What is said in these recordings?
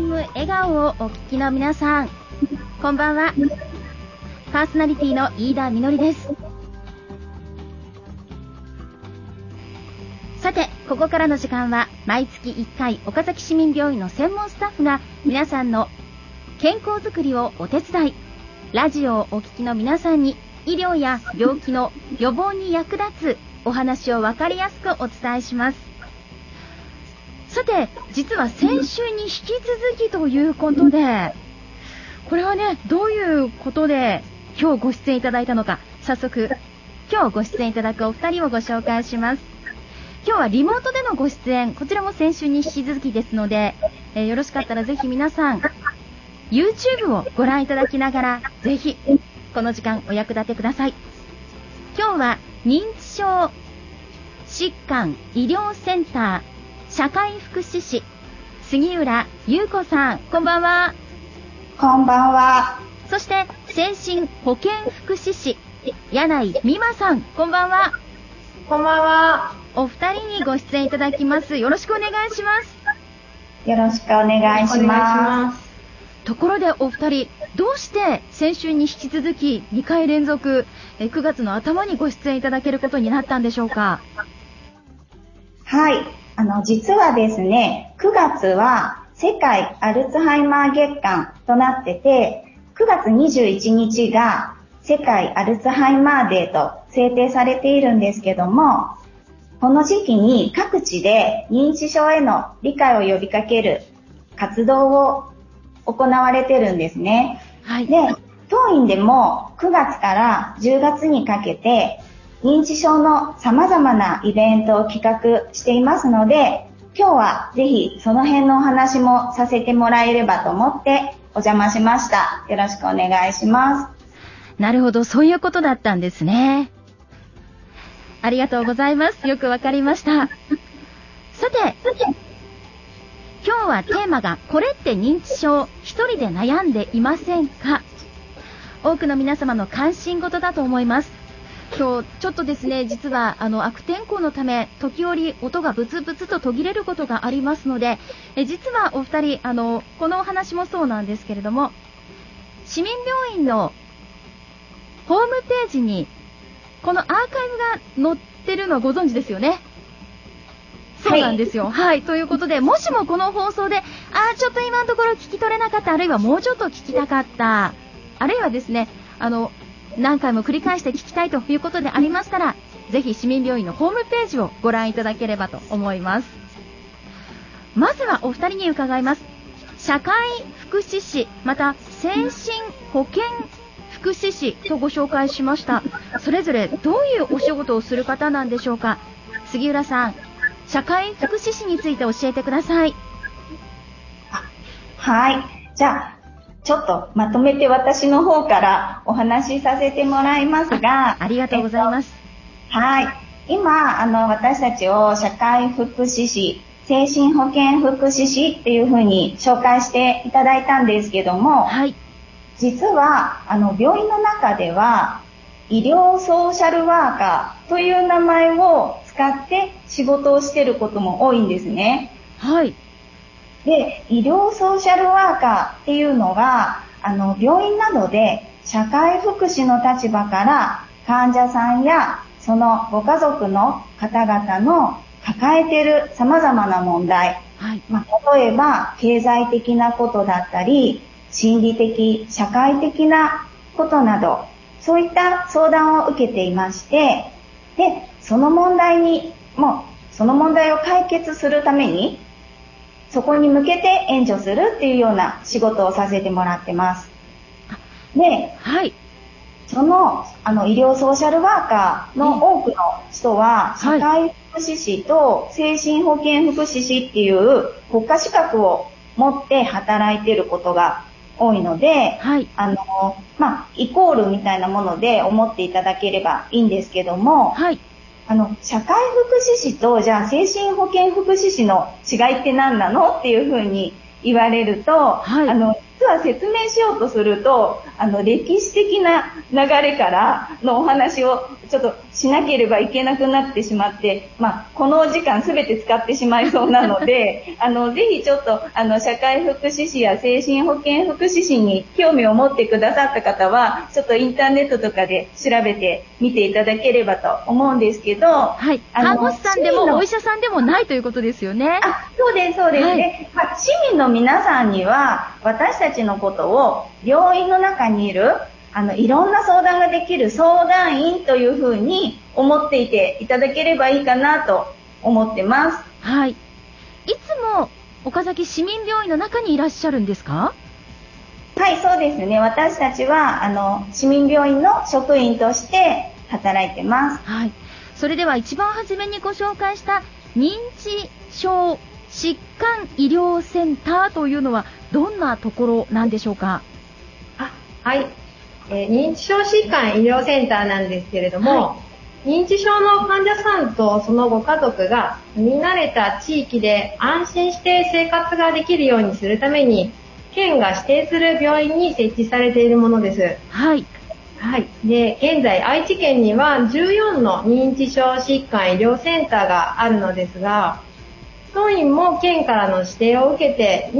む笑顔をお聞きの皆さん、こんばんは。パーソナリティの飯田みのりです。さて、ここからの時間は毎月1回岡崎市民病院の専門スタッフが皆さんの健康づくりをお手伝い、ラジオをお聞きの皆さんに医療や病気の予防に役立つお話を分かりやすくお伝えします。さて、実は先週に引き続きということで、これはね、どういうことで今日ご出演いただいたのか、早速今日ご出演いただくお二人をご紹介します。今日はリモートでのご出演、こちらも先週に引き続きですので、よろしかったらぜひ皆さん YouTube をご覧いただきながら、ぜひこの時間お役立てください。今日は認知症疾患医療センター社会福祉士杉浦優子さん、こんばんは。 こんばんは。 そして精神保健福祉士柳井美馬さん、こんばんは。 こんばんは。 お二人にご出演いただきます。よろしくお願いします。 よろしくお願いします。 ところでお二人、どうして先週に引き続き2回連続9月の頭にご出演いただけることになったんでしょうか？ はい、実はですね、9月は世界アルツハイマー月間となってて、9月21日が世界アルツハイマーデーと制定されているんですけども、この時期に各地で認知症への理解を呼びかける活動を行われてるんですね。 はい。 で、当院でも9月から10月にかけて認知症の様々なイベントを企画していますので、今日はぜひその辺のお話もさせてもらえればと思ってお邪魔しました。よろしくお願いします。 なるほど、そういうことだったんですね。ありがとうございます。よくわかりました。さて、今日はテーマが、これって認知症一人で悩んでいませんか？多くの皆様の関心事だと思います。今日ちょっとですね、実は悪天候のため時折音がブツブツと途切れることがありますので、実はお二人このお話もそうなんですけれども、市民病院のホームページにこのアーカイブが載ってるのはご存知ですよね。そうなんですよ。はい、はい、ということで、もしもこの放送でちょっと今のところ聞き取れなかった、あるいはもうちょっと聞きたかった、あるいはですね何回も繰り返して聞きたいということでありましたら、ぜひ市民病院のホームページをご覧いただければと思います。まずはお二人に伺います。社会福祉士、また精神保健福祉士とご紹介しました。それぞれどういうお仕事をする方なんでしょうか？杉浦さん、社会福祉士について教えてください。 はい、じゃあちょっとまとめて私の方からお話しさせてもらいますが、 ありがとうございます。 はい、今私たちを社会福祉士、精神保健福祉士っていう風に紹介していただいたんですけども、 はい、 実は病院の中では医療ソーシャルワーカーという名前を使って仕事をしていることも多いんですね。 はい。 で、医療ソーシャルワーカーっていうのが病院などで社会福祉の立場から患者さんやそのご家族の方々の抱えている様々な問題、 はい、 例えば経済的なことだったり、心理的、社会的なことなど、そういった相談を受けていまして、で、その問題を解決するために、そこに向けて援助するっていうような仕事をさせてもらってます。で、 はい、 その医療ソーシャルワーカーの多くの人は、社会福祉士と精神保健福祉士っていう国家資格を持って働いていることが多いので、 はい、 イコールみたいなもので思っていただければいいんですけども、 はい、 社会福祉士とじゃあ精神保健福祉士の違いって何なのっていうふうに言われると、 はい、 実は説明しようとすると、歴史的な流れからのお話をちょっとしなければいけなくなってしまって、このお時間すべて使ってしまいそうなので、ぜひちょっと、社会福祉士や精神保健福祉士に興味を持ってくださった方は、ちょっとインターネットとかで調べてみていただければと思うんですけど、 はい。看護師さんでもお医者さんでもないということですよね。 そうです、そうですね。市民の皆さんには、私たちのことを病院の中にいる、いろんな相談ができる相談員というふうに思っていていただければいいかなと思ってます。 はい。いつも岡崎市民病院の中にいらっしゃるんですか？ はい、そうですね。私たちは、市民病院の職員として働いてます。 はい。それでは一番初めにご紹介した認知症疾患医療センターというのはどんなところなんでしょうか？ はい。認知症疾患医療センターなんですけれども、認知症の患者さんとそのご家族が住み慣れた地域で安心して生活ができるようにするために、県が指定する病院に設置されているものです。 はい。 はい。で、現在愛知県には14の認知症疾患医療センターがあるのですが、当院も県からの指定を受けて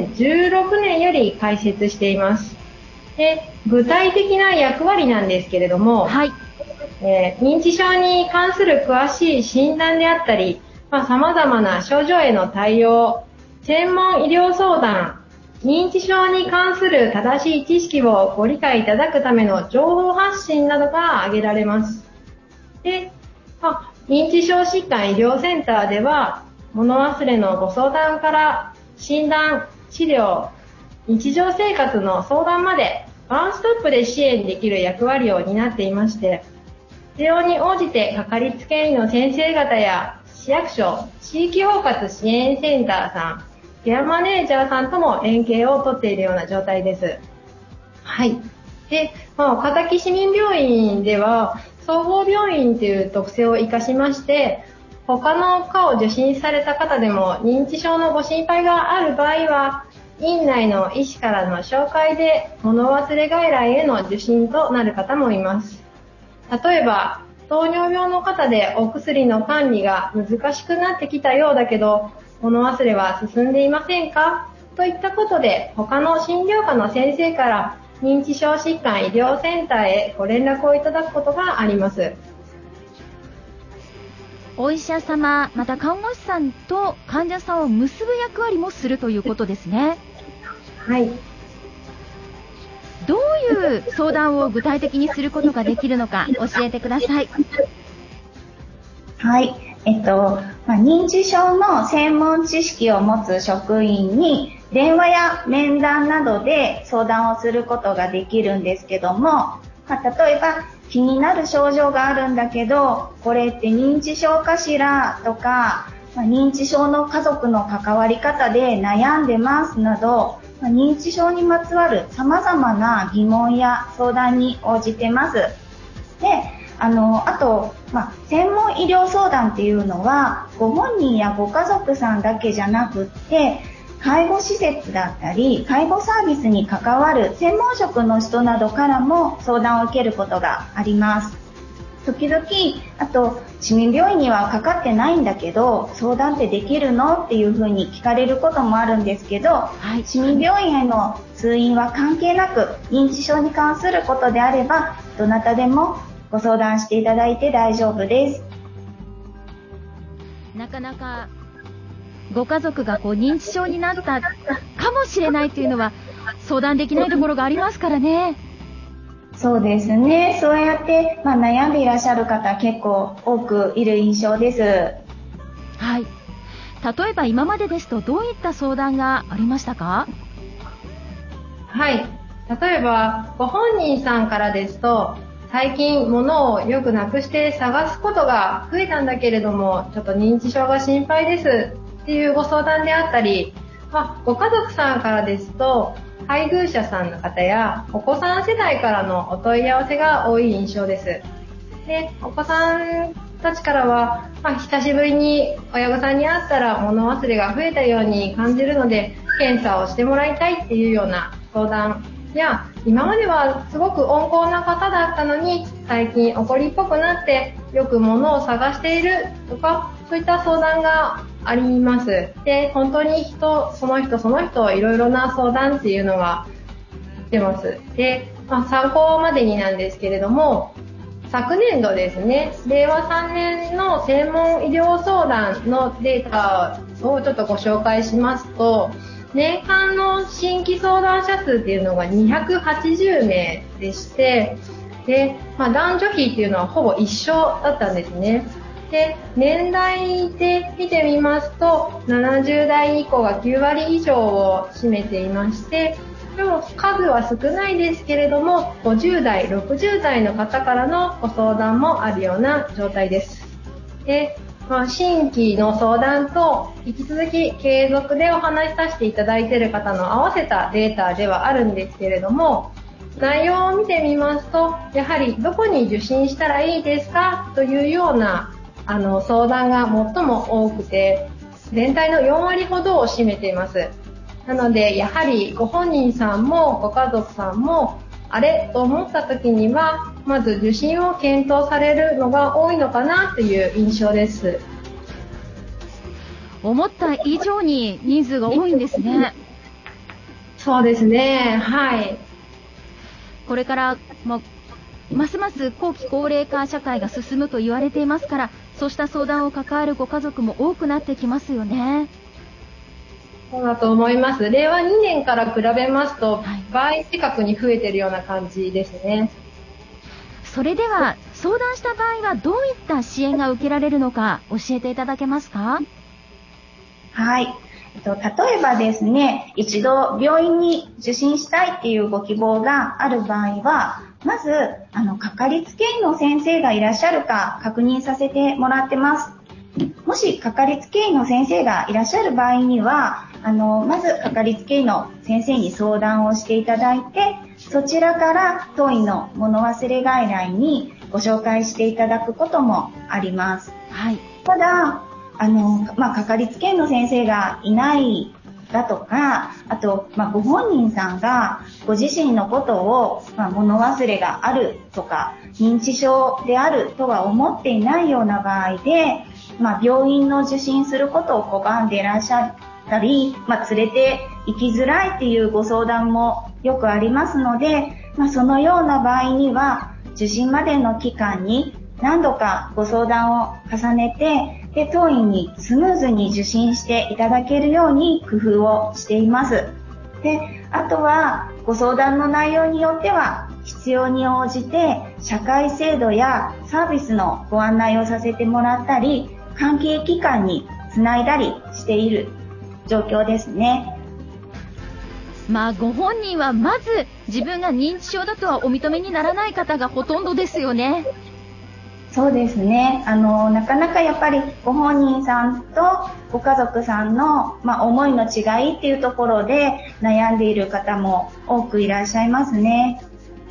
2016年より開設しています。で、具体的な役割なんですけれども、 はい。 認知症に関する詳しい診断であったり、様々な症状への対応、専門医療相談、認知症に関する正しい知識をご理解いただくための情報発信などが挙げられます。で、認知症疾患医療センターでは、物忘れのご相談から診断、治療、日常生活の相談までワンストップで支援できる役割を担っていまして、必要に応じてかかりつけ医の先生方や市役所、地域包括支援センターさん、ケアマネージャーさんとも連携をとっているような状態です。はい。で、岡崎市民病院では総合病院という特性を生かしまして、他の科を受診された方でも認知症のご心配がある場合は、院内の医師からの紹介で物忘れ外来への受診となる方もいます。例えば、糖尿病の方でお薬の管理が難しくなってきたようだけど、物忘れは進んでいませんか？といったことで、他の診療科の先生から認知症疾患医療センターへご連絡をいただくことがあります。 お医者様、また看護師さんと患者さんを結ぶ役割もするということですね。 はい。 どういう相談を具体的にすることができるのか教えてください。 はい。認知症の専門知識を持つ職員に電話や面談などで相談をすることができるんですけども、例えば気になる症状があるんだけど、これって認知症かしらとか、認知症の家族の関わり方で悩んでますなど、認知症にまつわる様々な疑問や相談に応じてます。で、あと、専門医療相談っていうのは、ご本人やご家族さんだけじゃなくって、介護施設だったり、介護サービスに関わる専門職の人などからも相談を受けることがあります。時々、あと、市民病院にはかかってないんだけど、相談ってできるのっていうふうに聞かれることもあるんですけど、市民病院への通院は関係なく、認知症に関することであれば、どなたでもご相談していただいて大丈夫です。 なかなかご家族が認知症になったかもしれないというのは相談できないところがありますからね。 そうですね。そうやって、悩んでいらっしゃる方結構多くいる印象です。 はい。例えば今までですとどういった相談がありましたか？ はい。例えばご本人さんからですと、最近物をよくなくして探すことが増えたんだけれども、ちょっと認知症が心配ですっていうご相談であったり、ご家族さんからですと、配偶者さんの方やお子さん世代からのお問い合わせが多い印象です。で、お子さんたちからは、久しぶりに親御さんに会ったら物忘れが増えたように感じるので、検査をしてもらいたいっていうような相談や、今まではすごく温厚な方だったのに最近怒りっぽくなってよく物を探しているとか、そういった相談があります。で、本当にその人いろいろな相談っていうのが出ます。で、参考までになんですけれども、昨年度ですね、令和3年の専門医療相談のデータをちょっとご紹介しますと、年間の新規相談者数っていうのが280名でして、で、男女比っていうのはほぼ一緒だったんですね。で、年代で見てみますと、70代以降が9割以上を占めていまして、でも数は少ないですけれども、50代、60代の方からのご相談もあるような状態です。で、新規の相談と引き続き継続でお話しさせていただいている方の合わせたデータではあるんですけれども、内容を見てみますと、やはりどこに受診したらいいですかというような相談が最も多くて、全体の4割ほどを占めています。なので、やはりご本人さんもご家族さんもあれと思った時には、まず受診を検討されるのが多いのかなという印象です。 思った以上に人数が多いんですね。 そうですね。はい。 これから、ますます後期高齢化社会が進むと言われていますから、そうした相談を抱えるご家族も多くなってきますよね。 そうだと思います。令和2年から比べますと、倍近くに増えているような感じですね。 それでは、相談した場合はどういった支援が受けられるのか教えていただけますか？ はい。例えばですね、一度病院に受診したいっていうご希望がある場合は、まず、かかりつけ医の先生がいらっしゃるか確認させてもらってます。もしかかりつけ医の先生がいらっしゃる場合には、まずかかりつけ医の先生に相談をしていただいて、そちらから当院の物忘れ外来にご紹介していただくこともあります。 はい。 ただ、かかりつけ医の先生がいないだとか、あと、ご本人さんがご自身のことを、物忘れがあるとか、認知症であるとは思っていないような場合で、病院の受診することを拒んでいらっしゃったり、連れて行きづらいっていうご相談もよくありますので、そのような場合には、受診までの期間に何度かご相談を重ねて、で、当院にスムーズに受診していただけるように工夫をしています。で、あとはご相談の内容によっては必要に応じて社会制度やサービスのご案内をさせてもらったり、関係機関につないだりしている状況ですね。 ご本人はまず自分が認知症だとはお認めにならない方がほとんどですよね。 そうですね。なかなかやっぱりご本人さんとご家族さんの、思いの違いっていうところで悩んでいる方も多くいらっしゃいますね。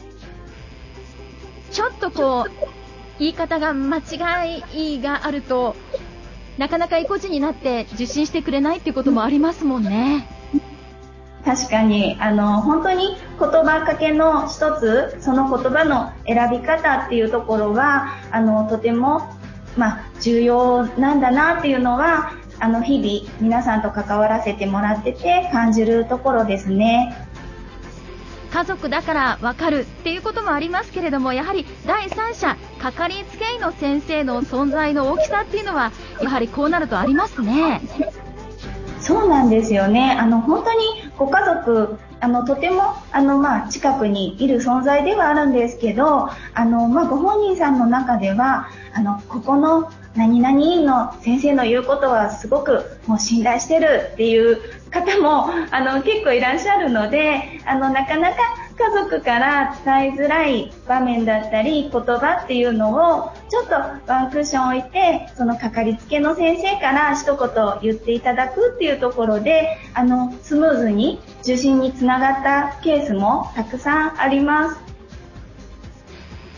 ちょっと言い方が間違いがあると、なかなか意固地になって受診してくれないっていうこともありますもんね。 確かに、本当に言葉かけの一つ、その言葉の選び方っていうところは、とても、重要なんだなっていうのは、日々皆さんと関わらせてもらってて感じるところですね。 家族だから分かるっていうこともありますけれども、やはり第三者、かかりつけ医の先生の存在の大きさっていうのは、やはりこうなるとありますね。 そうなんですよね。本当にご家族、とても、近くにいる存在ではあるんですけど、ご本人さんの中では、ここの何々院の先生の言うことはすごくもう信頼してるっていう方も、結構いらっしゃるので、なかなか家族から伝えづらい場面だったり言葉っていうのをちょっとワンクッション置いて、そのかかりつけの先生から一言言っていただくっていうところで、スムーズに受診につながったケースもたくさんあります。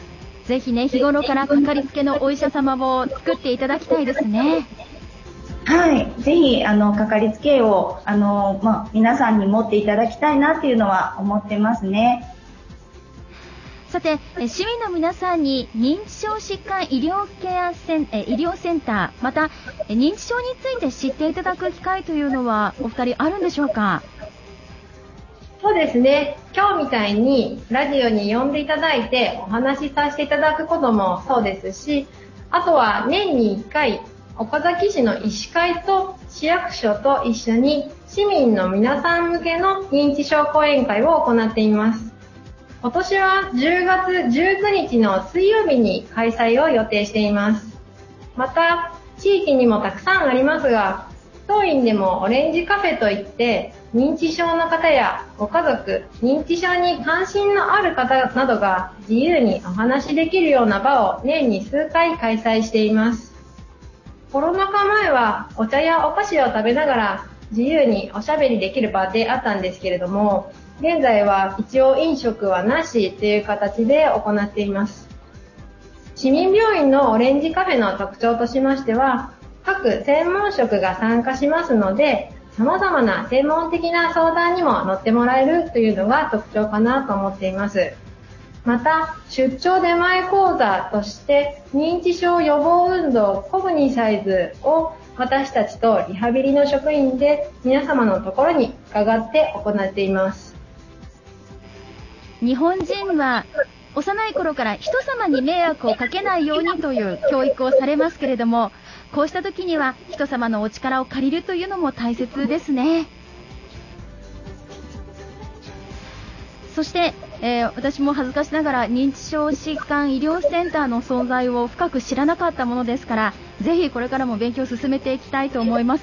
ぜひね、日頃からかかりつけのお医者様を作っていただきたいですね。 はい。ぜひ、かかりつけ医を、皆さんに持っていただきたいなっていうのは思ってますね。 さて、市民の皆さんに認知症疾患医療センター、また認知症について知っていただく機会というのはお二人あるんでしょうか？ そうですね。今日みたいにラジオに呼んでいただいてお話しさせていただくこともそうですし、あとは年に1回岡崎市の医師会と市役所と一緒に市民の皆さん向けの認知症講演会を行っています。今年は10月19日の水曜日に開催を予定しています。また、地域にもたくさんありますが、当院でもオレンジカフェといって、認知症の方やご家族、認知症に関心のある方などが自由にお話しできるような場を年に数回開催しています。コロナ禍前はお茶やお菓子を食べながら自由におしゃべりできる場であったんですけれども、現在は一応飲食はなしという形で行っています。市民病院のオレンジカフェの特徴としましては、各専門職が参加しますので、様々な専門的な相談にも乗ってもらえるというのが特徴かなと思っています。また、出張出前講座として認知症予防運動コグニサイズを私たちとリハビリの職員で皆様のところに伺って行っています。 日本人は幼い頃から人様に迷惑をかけないようにという教育をされますけれども、こうした時には人様のお力を借りるというのも大切ですね。そして、私も恥ずかしながら認知症疾患医療センターの存在を深く知らなかったものですから、ぜひこれからも勉強を進めていきたいと思います。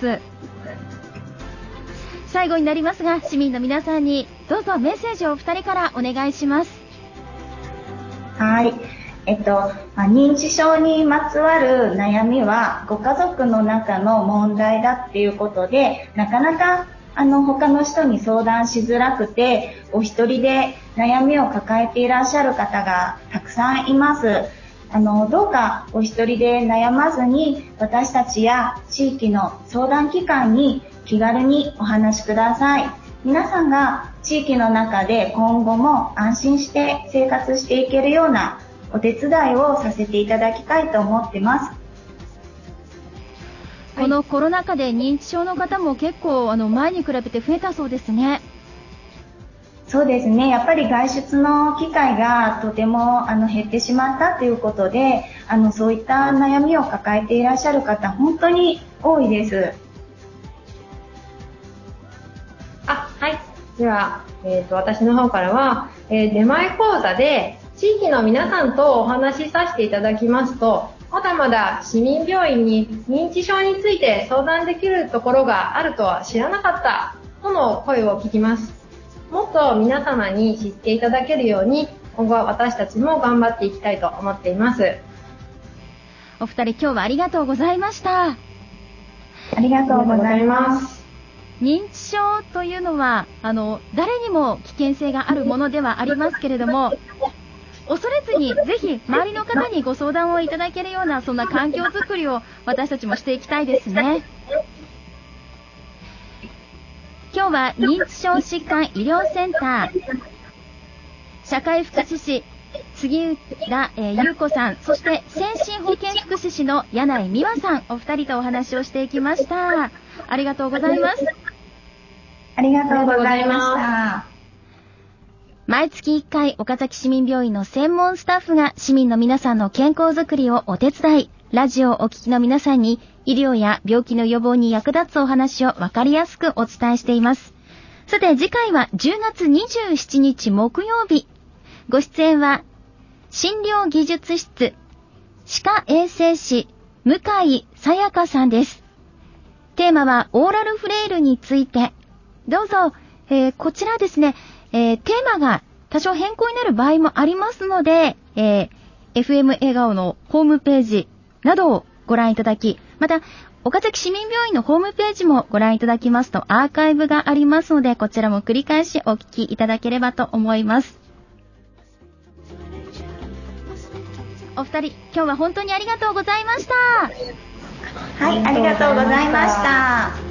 最後になりますが、市民の皆さんにどうぞメッセージをお二人からお願いします。 はい。認知症にまつわる悩みはご家族の中の問題だっていうことで、なかなか他の人に相談しづらくて、お一人で悩みを抱えていらっしゃる方がたくさんいます。どうかお一人で悩まずに、私たちや地域の相談機関に気軽にお話しください。皆さんが地域の中で今後も安心して生活していけるようなお手伝いをさせていただきたいと思ってます。 このコロナ禍で認知症の方も結構前に比べて増えたそうですね。 そうですね。やっぱり外出の機会がとても減ってしまったということで、そういった悩みを抱えていらっしゃる方、本当に多いです。 はい。では、私の方からは、出前講座で地域の皆さんとお話しさせていただきますと、まだまだ市民病院に認知症について相談できるところがあるとは知らなかったとの声を聞きます。もっと皆様に知っていただけるように、今後は私たちも頑張っていきたいと思っています。 お二人、今日はありがとうございました。 ありがとうございます。 認知症というのは誰にも危険性があるものではありますけれども、恐れずにぜひ周りの方にご相談をいただけるような、そんな環境づくりを私たちもしていきたいですね。今日は認知症疾患医療センター社会福祉士杉浦優子さん、そして先進保健福祉士の柳井美和さん、お二人とお話をしていきました。ありがとうございます。 ありがとうございました。 毎月1回、岡崎市民病院の専門スタッフが市民の皆さんの健康づくりをお手伝い、ラジオをお聞きの皆さんに医療や病気の予防に役立つお話をわかりやすくお伝えしています。さて、次回は10月27日木曜日。ご出演は、診療技術室歯科衛生士向井さやかさんです。テーマはオーラルフレイルについて。どうぞ、こちらですね、テーマが多少変更になる場合もありますので、FM 笑顔のホームページなどをご覧いただき、また岡崎市民病院のホームページもご覧いただきますとアーカイブがありますので、こちらも繰り返しお聞きいただければと思います。お二人、今日は本当にありがとうございました。 はい、ありがとうございました。